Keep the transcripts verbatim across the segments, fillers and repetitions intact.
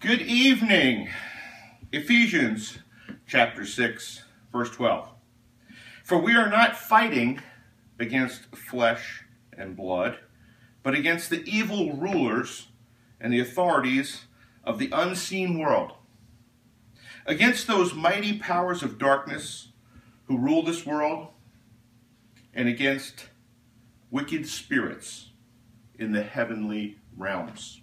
Good evening. Ephesians chapter six, verse twelve. For we are not fighting against flesh and blood, but against the evil rulers and the authorities of the unseen world, against those mighty powers of darkness who rule this world, and against wicked spirits in the heavenly realms.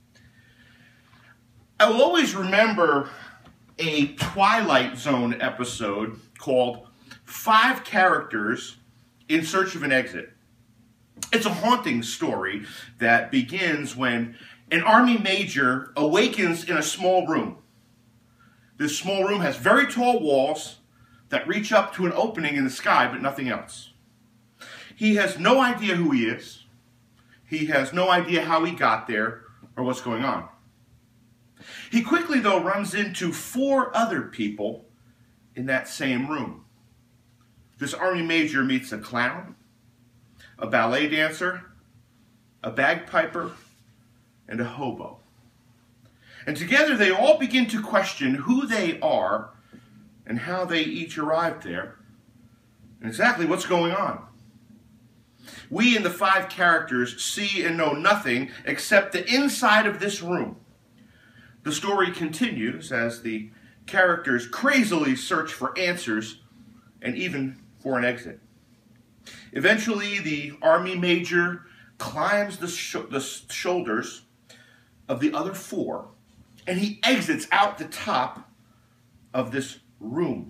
I will always remember a Twilight Zone episode called Five Characters in Search of an Exit. It's a haunting story that begins when an army major awakens in a small room. This small room has very tall walls that reach up to an opening in the sky, but nothing else. He has no idea who he is. He has no idea how he got there or what's going on. He quickly, though, runs into four other people in that same room. This army major meets a clown, a ballet dancer, a bagpiper, and a hobo. And together they all begin to question who they are and how they each arrived there and exactly what's going on. We in the five characters see and know nothing except the inside of this room. The story continues as the characters crazily search for answers and even for an exit. Eventually, the army major climbs the, sh the shoulders of the other four, and he exits out the top of this room.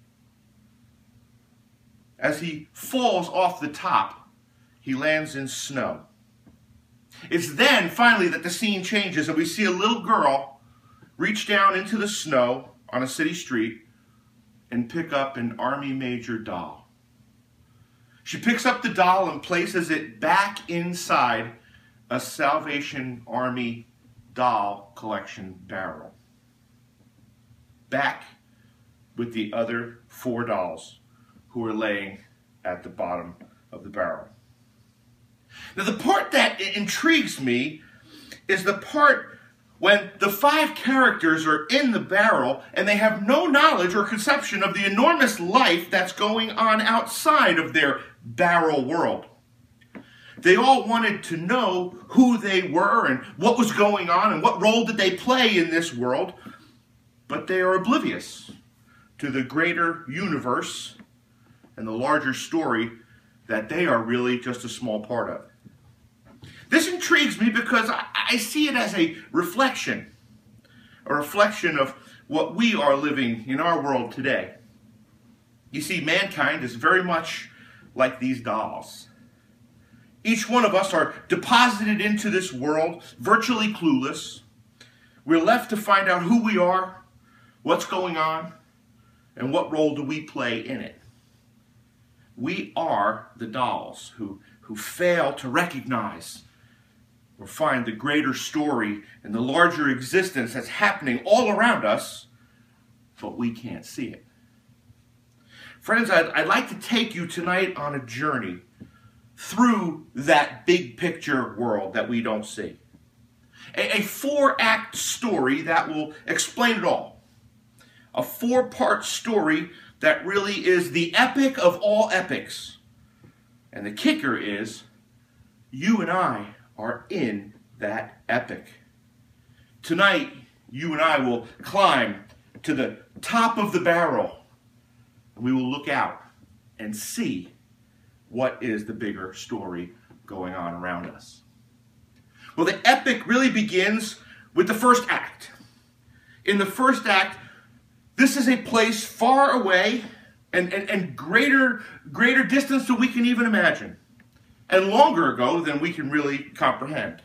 As he falls off the top, he lands in snow. It's then, finally, that the scene changes, and we see a little girl reach down into the snow on a city street and pick up an army major doll. She picks up the doll and places it back inside a Salvation Army doll collection barrel. Back with the other four dolls who are laying at the bottom of the barrel. Now, the part that intrigues me is the part when the five characters are in the barrel and they have no knowledge or conception of the enormous life that's going on outside of their barrel world. They all wanted to know who they were and what was going on and what role did they play in this world, but they are oblivious to the greater universe and the larger story that they are really just a small part of. This intrigues me because I, I see it as a reflection, a reflection of what we are living in our world today. You see, mankind is very much like these dolls. Each one of us are deposited into this world virtually clueless. We're left to find out who we are, what's going on, and what role do we play in it. We are the dolls who, who fail to recognize or find the greater story and the larger existence that's happening all around us, but we can't see it. Friends, I'd, I'd like to take you tonight on a journey through that big picture world that we don't see. A, a four-act story that will explain it all. A four-part story that really is the epic of all epics. And the kicker is, you and I are in that epic. Tonight, you and I will climb to the top of the barrel. We will look out and see what is the bigger story going on around us. Well, the epic really begins with the first act. In the first act, this is a place far away and, and, and greater, greater distance than we can even imagine, and longer ago than we can really comprehend.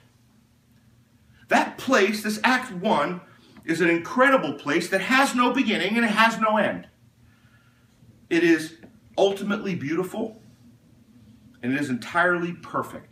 That place, this Act One, is an incredible place that has no beginning and it has no end. It is ultimately beautiful, and it is entirely perfect.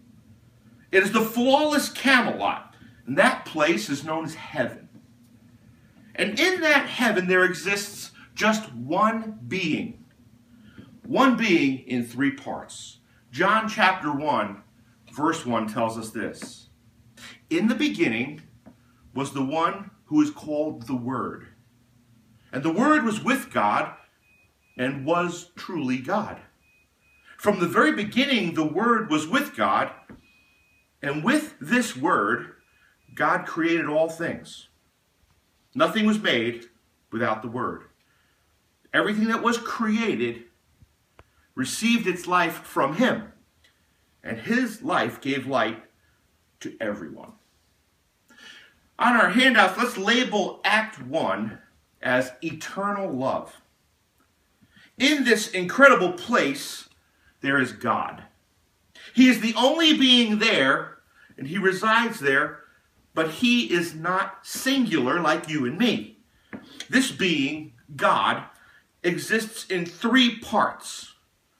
It is the flawless Camelot, and that place is known as heaven. And in that heaven there exists just one being. One being in three parts. John chapter one, verse one tells us this. In the beginning was the one who is called the Word. And the Word was with God and was truly God. From the very beginning, the Word was with God, and with this Word, God created all things. Nothing was made without the Word. Everything that was created received its life from Him, and His life gave light to everyone. On our handouts, let's label Act one as eternal love. In this incredible place, there is God. He is the only being there, and He resides there, but He is not singular like you and me. This being, God, exists in three parts.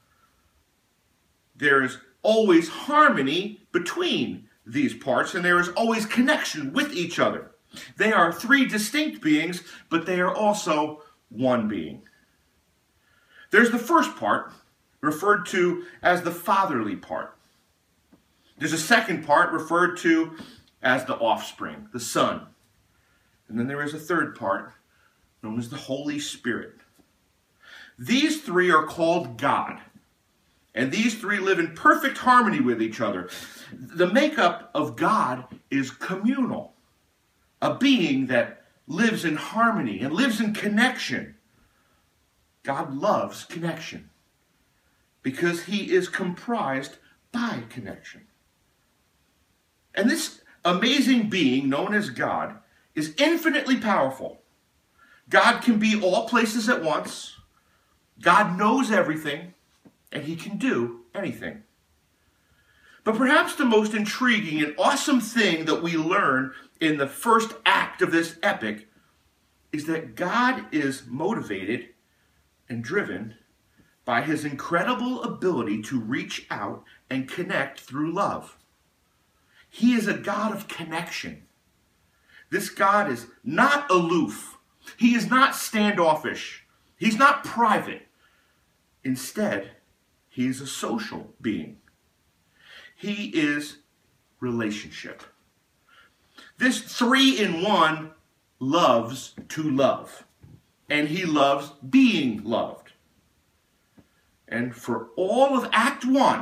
There is always harmony between these parts, and there is always connection with each other. They are three distinct beings, but they are also one being. There's the first part, referred to as the fatherly part. There's a second part referred to as the offspring, the Son. And then there is a third part known as the Holy Spirit. These three are called God. And these three live in perfect harmony with each other. The makeup of God is communal. A being that lives in harmony and lives in connection. God loves connection because He is comprised by connection. And this amazing being known as God is infinitely powerful. God can be all places at once. God knows everything, and He can do anything. But perhaps the most intriguing and awesome thing that we learn in the first act of this epic is that God is motivated and driven by His incredible ability to reach out and connect through love. He is a God of connection. This God is not aloof. He is not standoffish. He's not private. Instead, He is a social being. He is relationship. This three-in-one loves to love. And He loves being loved. And for all of Act one,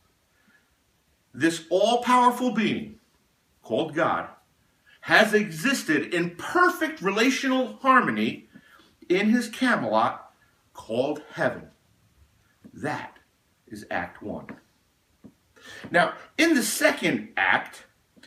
this all-powerful being called God has existed in perfect relational harmony in His Camelot called heaven. That is Act one. Now, in the second act,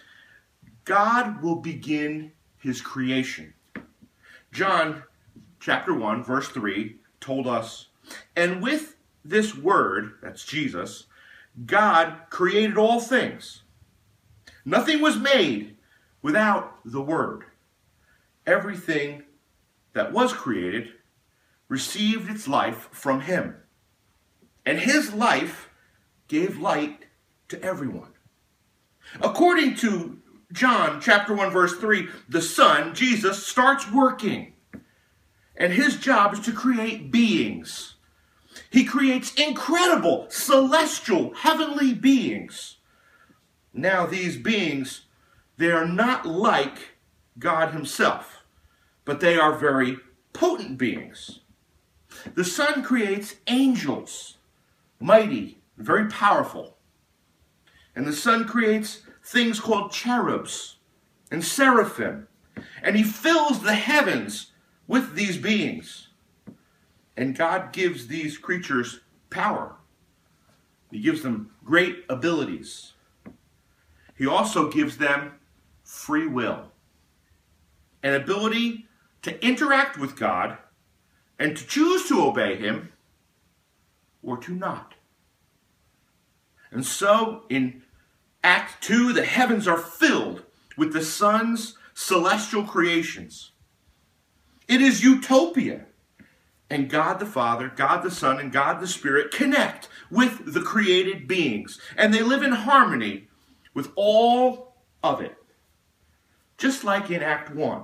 God will begin His creation. John chapter one, verse three, told us, "And with this Word," that's Jesus, "God created all things. Nothing was made without the Word. Everything that was created received its life from Him. And His life gave light to everyone." According to John chapter one, verse three, the Son, Jesus, starts working. And His job is to create beings. He creates incredible, celestial, heavenly beings. Now these beings, they are not like God Himself, but they are very potent beings. The Son creates angels, mighty, very powerful. And the Son creates things called cherubs and seraphim. And He fills the heavens with these beings. And God gives these creatures power. He gives them great abilities. He also gives them free will. An ability to interact with God and to choose to obey Him or to not. And so in Act two, the heavens are filled with the Son's celestial creations. It is utopia. And God the Father, God the Son, and God the Spirit connect with the created beings. And they live in harmony with all of it. Just like in Act one.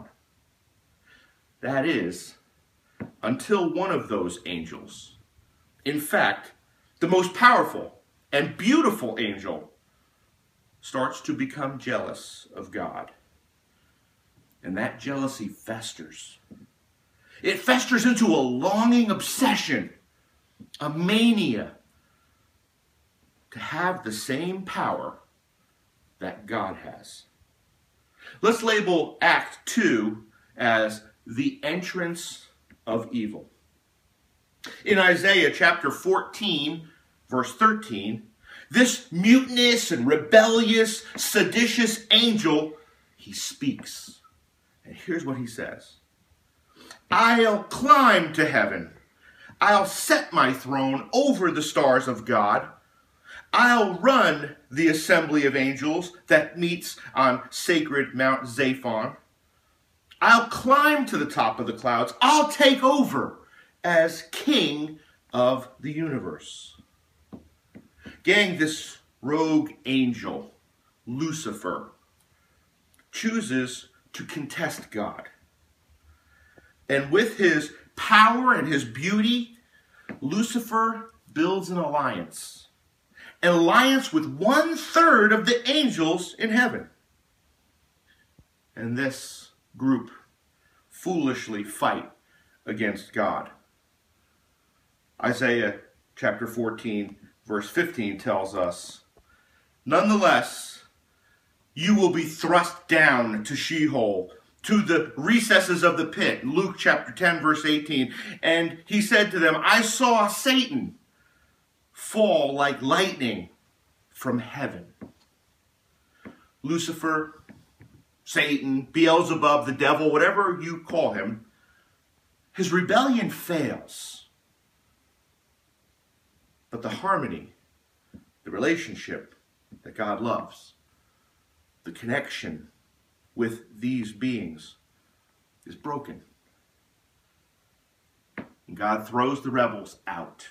That is, until one of those angels, in fact, the most powerful and beautiful angel, starts to become jealous of God. And that jealousy festers. It festers into a longing obsession, a mania, to have the same power that God has. Let's label Act two as the entrance of evil. In Isaiah chapter fourteen, verse thirteen, this mutinous and rebellious, seditious angel, he speaks. And here's what he says. I'll climb to heaven. I'll set my throne over the stars of God. I'll run the assembly of angels that meets on sacred Mount Zaphon. I'll climb to the top of the clouds. I'll take over as king of the universe. Gang, this rogue angel, Lucifer, chooses to contest God. And with his power and his beauty, Lucifer builds an alliance. An alliance with one third of the angels in heaven. And this group foolishly fight against God. Isaiah chapter fourteen, verse fifteen tells us, nonetheless, you will be thrust down to Sheol, to the recesses of the pit. Luke chapter ten, verse eighteen. And he said to them, I saw Satan fall like lightning from heaven. Lucifer, Satan, Beelzebub, the devil, whatever you call him, his rebellion fails. But the harmony, the relationship that God loves, the connection with these beings is broken. And God throws the rebels out.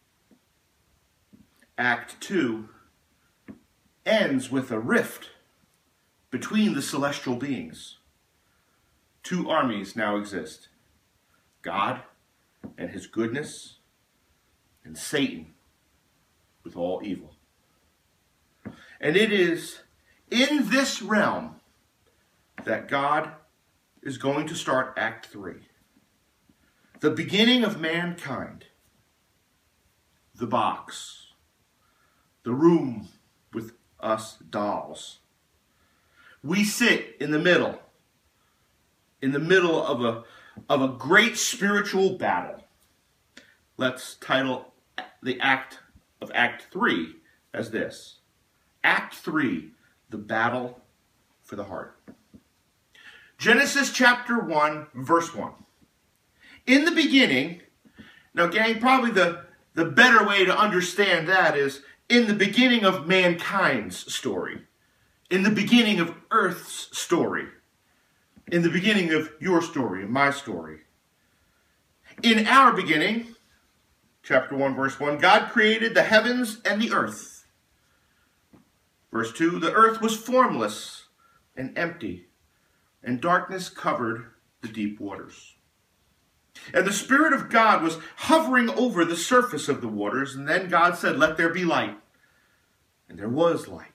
Act two ends with a rift between the celestial beings. Two armies now exist. God and his goodness, and Satan with all evil. And it is in this realm that God is going to start Act three. The beginning of mankind. The box. The room with us dolls. We sit in the middle. In the middle of a, of a great spiritual battle. Let's title the act of Act three as this. Act three, the battle for the heart. Genesis chapter one, verse one. In the beginning, now gang, probably the, the better way to understand that is in the beginning of mankind's story. In the beginning of Earth's story. In the beginning of your story and my story. In our beginning, chapter one, verse one, God created the heavens and the earth. Verse two, the earth was formless and empty, and darkness covered the deep waters. And the Spirit of God was hovering over the surface of the waters, and then God said, let there be light. And there was light.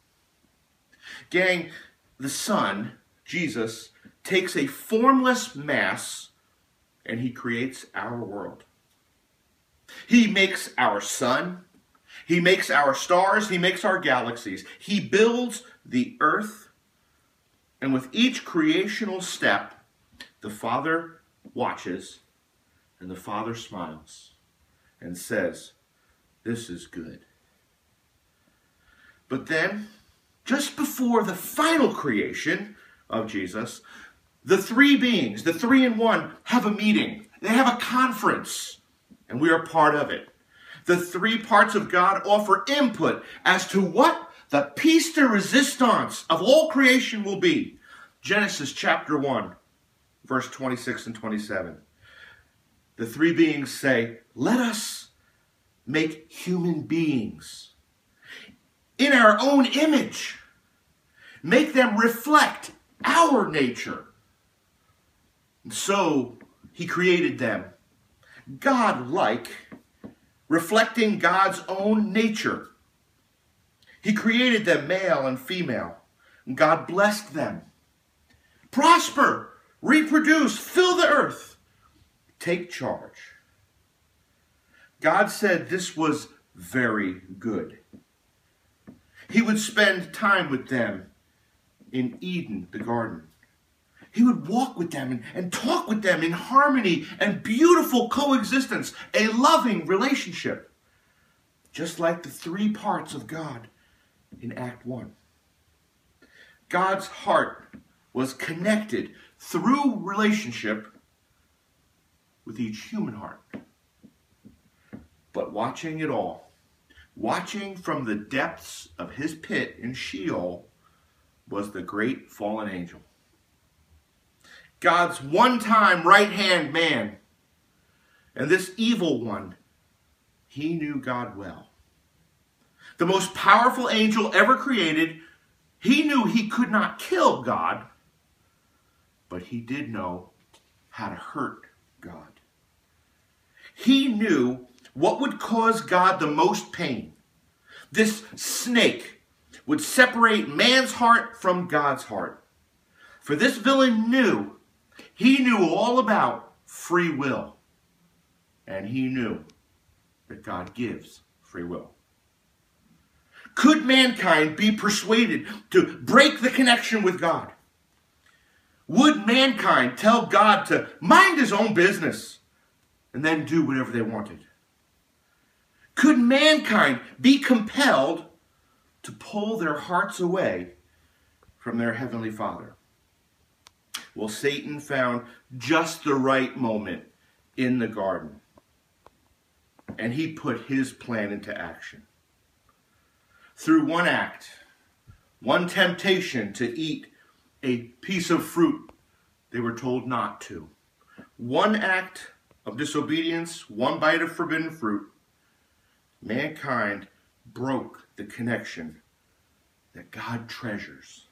Gang, the Son, Jesus, takes a formless mass, and he creates our world. He makes our sun. He makes our stars. He makes our galaxies. He builds the earth. And with each creational step, the Father watches and the Father smiles and says, this is good. But then, just before the final creation of Jesus, the three beings, the three in one, have a meeting. They have a conference, and we are part of it. The three parts of God offer input as to what the piece de resistance of all creation will be. Genesis chapter one, verse twenty-six and twenty-seven. The three beings say, let us make human beings in our own image. Make them reflect our nature. And so he created them, God-like, reflecting God's own nature. He created them male and female, and God blessed them. prosper, reproduce, fill the earth, take charge. God said this was very good. He would spend time with them in Eden, the garden. He would walk with them and, and talk with them in harmony and beautiful coexistence, a loving relationship, just like the three parts of God in Act one. God's heart was connected through relationship with each human heart. But watching it all, watching from the depths of his pit in Sheol, was the great fallen angel. God's one-time right-hand man. And this evil one, he knew God well. The most powerful angel ever created, he knew he could not kill God, but he did know how to hurt God. He knew what would cause God the most pain. This snake would separate man's heart from God's heart. For this villain knew, he knew all about free will. And he knew that God gives free will. Could mankind be persuaded to break the connection with God? Would mankind tell God to mind his own business and then do whatever they wanted? Could mankind be compelled to pull their hearts away from their Heavenly Father? Well, Satan found just the right moment in the garden, and he put his plan into action. Through one act, one temptation to eat a piece of fruit they were told not to, one act of disobedience, one bite of forbidden fruit, mankind broke the connection that God treasures.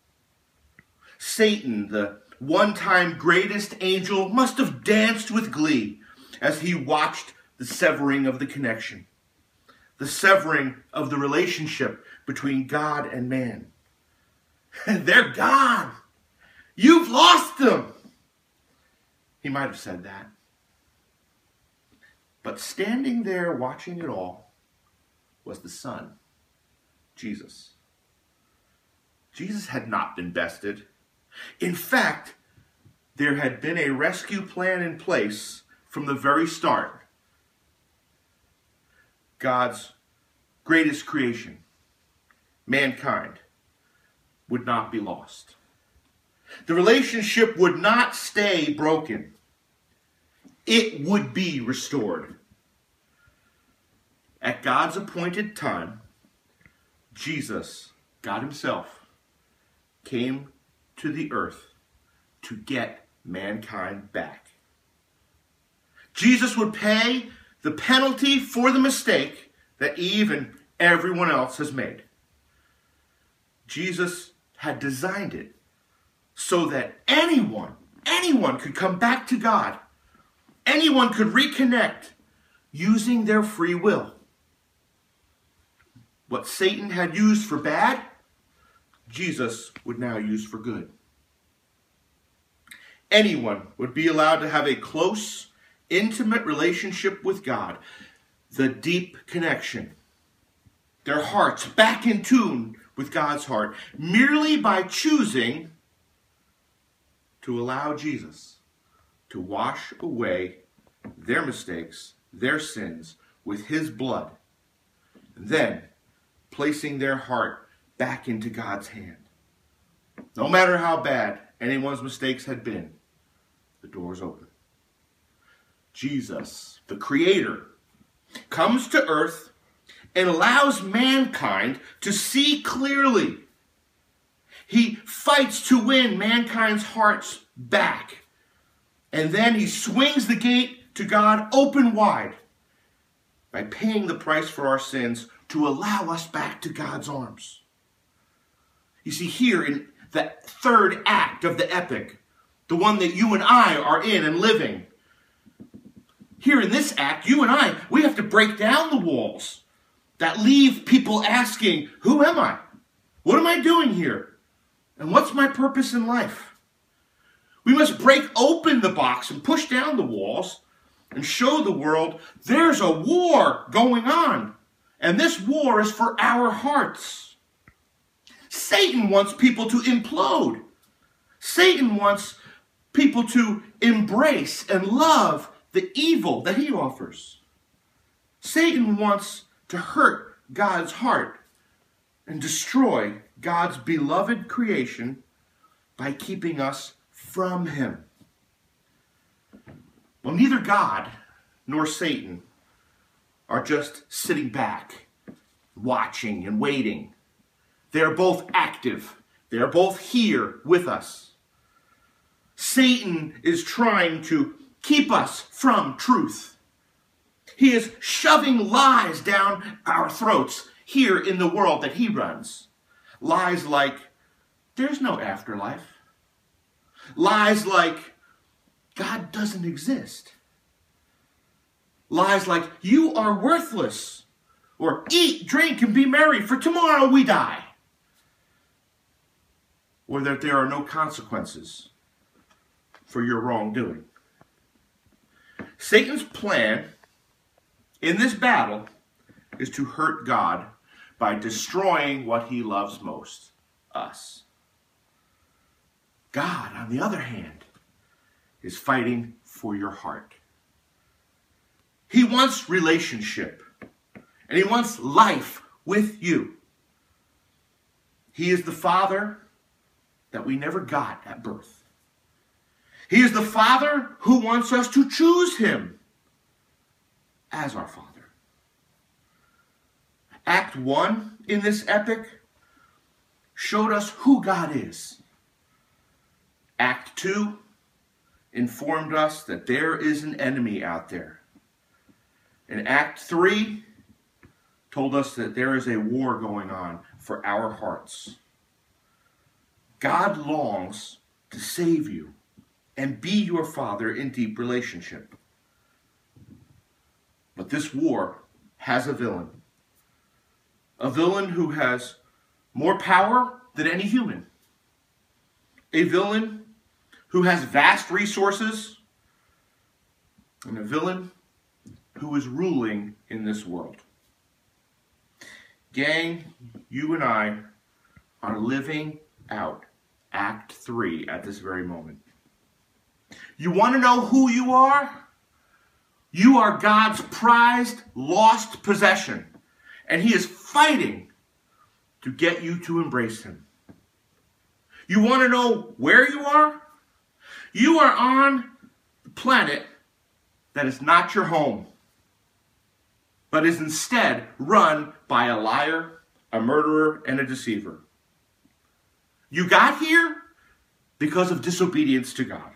Satan, the one-time greatest angel, must have danced with glee as he watched the severing of the connection, the severing of the relationship between God and man. They're gone. You've lost them. He might have said that. But standing there watching it all was the Son, Jesus. Jesus had not been bested. In fact, there had been a rescue plan in place from the very start. God's greatest creation, mankind, would not be lost. The relationship would not stay broken. It would be restored. At God's appointed time, Jesus, God himself, came to the earth to get mankind back. Jesus would pay the penalty for the mistake that Eve and everyone else has made. Jesus had designed it so that anyone, anyone could come back to God. Anyone could reconnect using their free will. What Satan had used for bad, Jesus would now use for good. Anyone would be allowed to have a close, intimate relationship with God, the deep connection, their hearts back in tune with God's heart, merely by choosing to allow Jesus to wash away their mistakes, their sins, with his blood, and then placing their heart back into God's hand. No matter how bad anyone's mistakes had been, the door's open. Jesus, the Creator, comes to earth and allows mankind to see clearly. He fights to win mankind's hearts back. And then he swings the gate to God open wide by paying the price for our sins to allow us back to God's arms. You see, here in the third act of the epic, the one that you and I are in and living, here in this act, you and I, we have to break down the walls that leave people asking, who am I? What am I doing here? And what's my purpose in life? We must break open the box and push down the walls and show the world there's a war going on. And this war is for our hearts. Satan wants people to implode. Satan wants people to embrace and love the evil that he offers. Satan wants to hurt God's heart and destroy God's beloved creation by keeping us from him. Well, neither God nor Satan are just sitting back, watching and waiting. They are both active. They are both here with us. Satan is trying to keep us from truth. He is shoving lies down our throats here in the world that he runs. Lies like, there's no afterlife. Lies like, God doesn't exist. Lies like, you are worthless. Or eat, drink, and be merry, for tomorrow we die. Or that there are no consequences for your wrongdoing. Satan's plan in this battle is to hurt God by destroying what he loves most, us. God, on the other hand, is fighting for your heart. He wants relationship, and he wants life with you. He is the Father that we never got at birth. He is the Father who wants us to choose him as our Father. Act one in this epic showed us who God is. Act two informed us that there is an enemy out there. And Act three told us that there is a war going on for our hearts. God longs to save you and be your Father in deep relationship. But this war has a villain. A villain who has more power than any human. A villain who has vast resources. And a villain who is ruling in this world. Gang, you and I are living out Act three at this very moment. You want to know who you are? You are God's prized, lost possession. And he is fighting to get you to embrace him. You want to know where you are? You are on the planet that is not your home, but is instead run by a liar, a murderer, and a deceiver. You got here because of disobedience to God.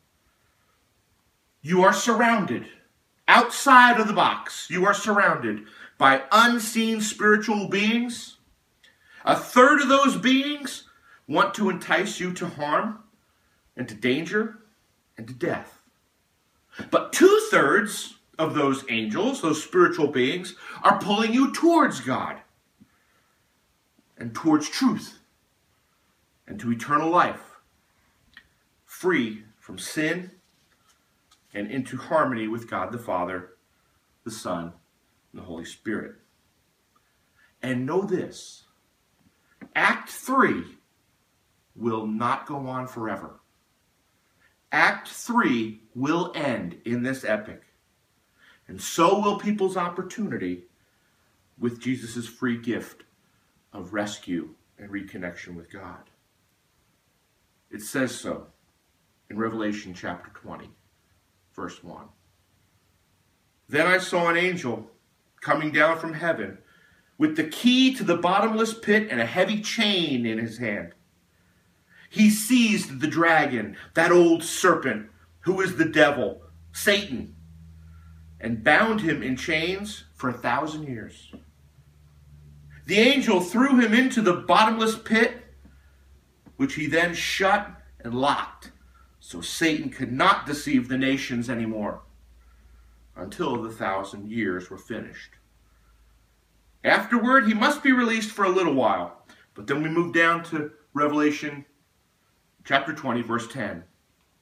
You are surrounded, outside of the box, you are surrounded by unseen spiritual beings. A third of those beings want to entice you to harm and to danger and to death. But two-thirds of those angels, those spiritual beings, are pulling you towards God and towards truth and to eternal life, free from sin and into harmony with God the Father, the Son, and the Holy Spirit. And know this, Act three will not go on forever. Act three will end in this epic. And so will people's opportunity with Jesus' free gift of rescue and reconnection with God. It says so in Revelation chapter twenty, verse one. Then I saw an angel coming down from heaven with the key to the bottomless pit and a heavy chain in his hand. He seized the dragon, that old serpent, who is the devil, Satan, and bound him in chains for a thousand years. The angel threw him into the bottomless pit, which he then shut and locked, so Satan could not deceive the nations anymore until the thousand years were finished. Afterward, he must be released for a little while. But then we move down to Revelation chapter twenty, verse ten.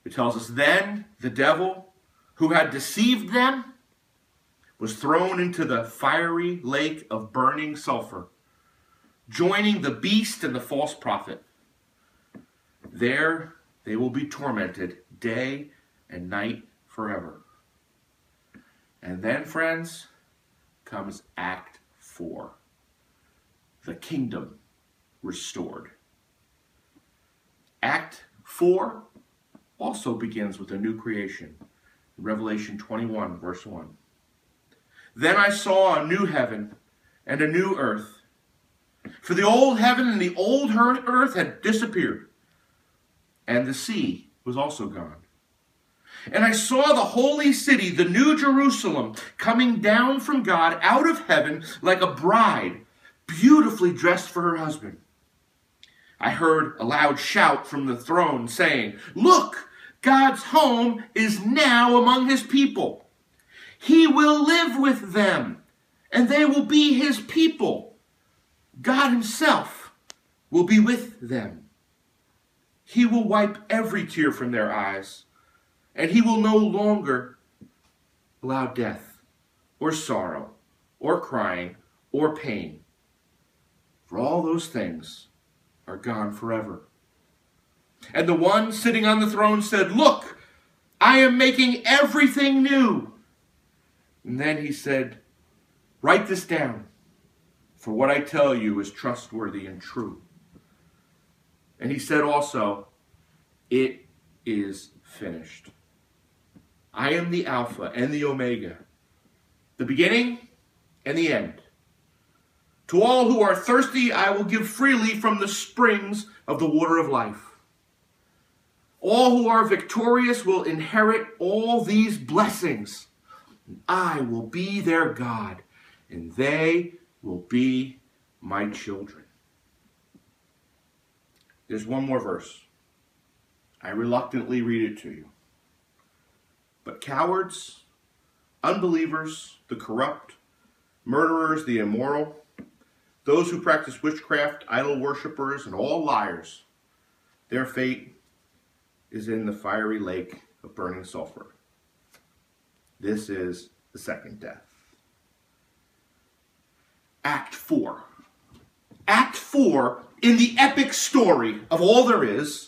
It tells us, then the devil who had deceived them was thrown into the fiery lake of burning sulfur, joining the beast and the false prophet. There they will be tormented day and night forever. And then, friends, comes Act four, the kingdom restored. Act four also begins with a new creation. Revelation twenty-one, verse one. Then I saw a new heaven and a new earth. For the old heaven and the old earth had disappeared, and the sea was also gone. And I saw the holy city, the new Jerusalem, coming down from God out of heaven like a bride, beautifully dressed for her husband. I heard a loud shout from the throne saying, "Look, God's home is now among his people. He will live with them, and they will be his people. God himself will be with them. He will wipe every tear from their eyes, and he will no longer allow death, or sorrow, or crying, or pain. For all those things are gone forever." And the one sitting on the throne said, "Look, I am making everything new." And then he said, "Write this down, for what I tell you is trustworthy and true." And he said also, "It is finished. I am the Alpha and the Omega, the beginning and the end. To all who are thirsty, I will give freely from the springs of the water of life. All who are victorious will inherit all these blessings. I will be their God, and they will be my children." There's one more verse. I reluctantly read it to you. "But cowards, unbelievers, the corrupt, murderers, the immoral, those who practice witchcraft, idol worshippers, and all liars, their fate is in the fiery lake of burning sulfur. This is the second death." Act four. Act four, in the epic story of all there is,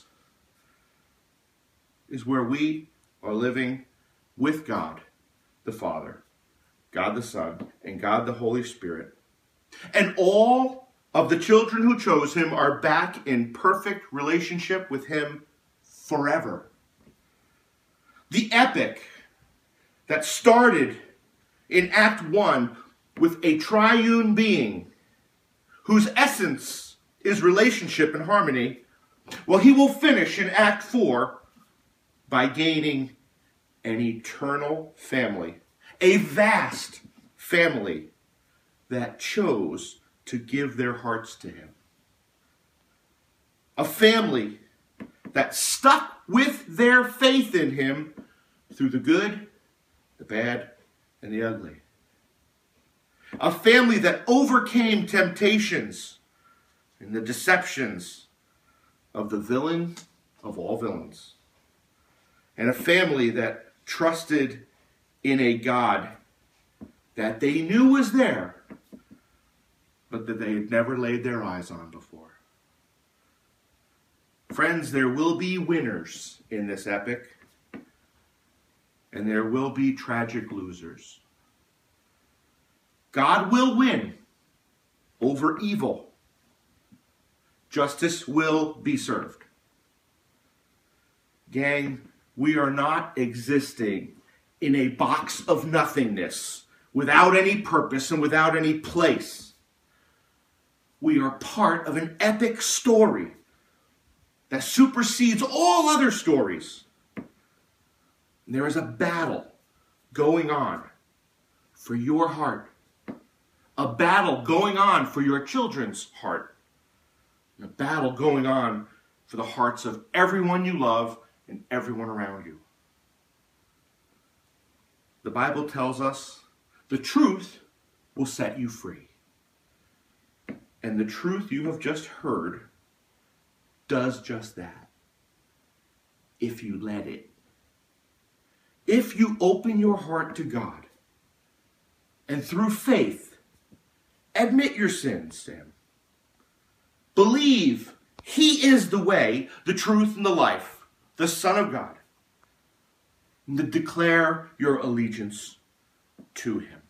is where we are living with God the Father, God the Son, and God the Holy Spirit. And all of the children who chose him are back in perfect relationship with him forever. The epic that started in Act one with a triune being whose essence is relationship and harmony, well, he will finish in Act four by gaining an eternal family, a vast family that chose to give their hearts to him. A family that stuck with their faith in him through the good, the bad, and the ugly. A family that overcame temptations and the deceptions of the villain of all villains. And a family that trusted in a God that they knew was there, but that they had never laid their eyes on before. Friends, there will be winners in this epic, and there will be tragic losers. God will win over evil. Justice will be served. Gang, we are not existing in a box of nothingness, without any purpose and without any place. We are part of an epic story that supersedes all other stories. There is a battle going on for your heart. A battle going on for your children's heart. And a battle going on for the hearts of everyone you love and everyone around you. The Bible tells us the truth will set you free. And the truth you have just heard does just that. if you let it. If you open your heart to God and through faith, admit your sins to him. Believe he is the way, the truth, and the life, the Son of God. And declare your allegiance to him.